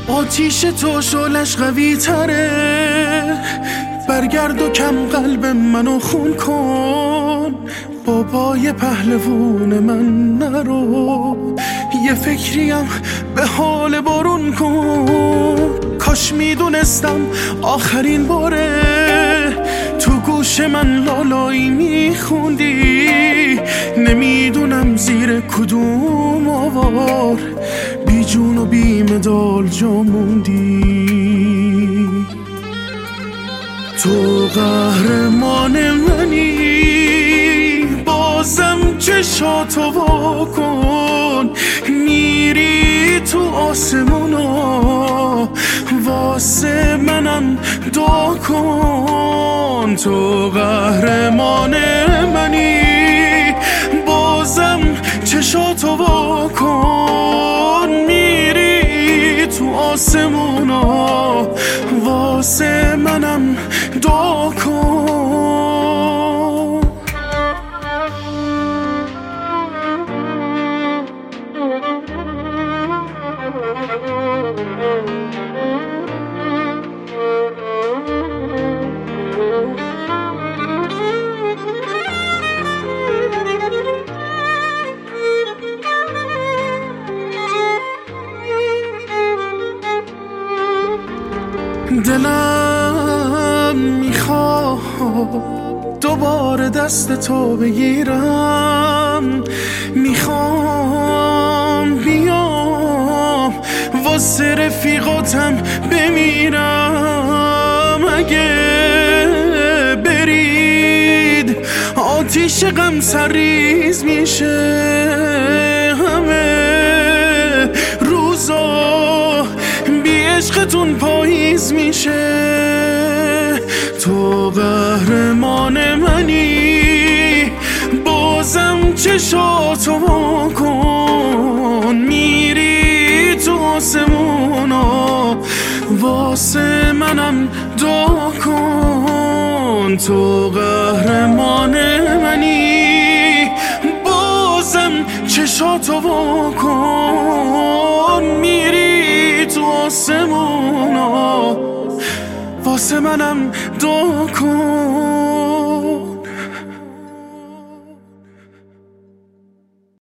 آتیش تو شعلش قوی تره، برگرد و کم قلب منو خون کن. بابای پهلوون من نرو، یه فکریم به حال بارون کن. کاش میدونستم آخرین باره تو گوش من لالایی میخوندی. نمیدونم زیر کدوم آوار بی جون و بی مدال جا موندی. تو قهرمان منی، بازم چشاتو واکن. میری تو آسمونا، واسه منم دعا کن. تو قهرمان منی، بازم چشاتو واکن. میری تو آسمونا، واسه منم دعا کن. دلم میخواد دوباره دست تو بگیرم، میخوام بیام واسه رفیقاتم بمیرم. اگه برید آتیش غم سرریز میشه، همه روزا بی عشقتون پاییز میشه. تو قهرمان منی، بازم چشاتو واکن. میری تو آسمونا، واسه منم دعا کن. تو قهرمان منی، بازم چشاتو واکن. میری تو آسمونا، واسه منم دعا کن.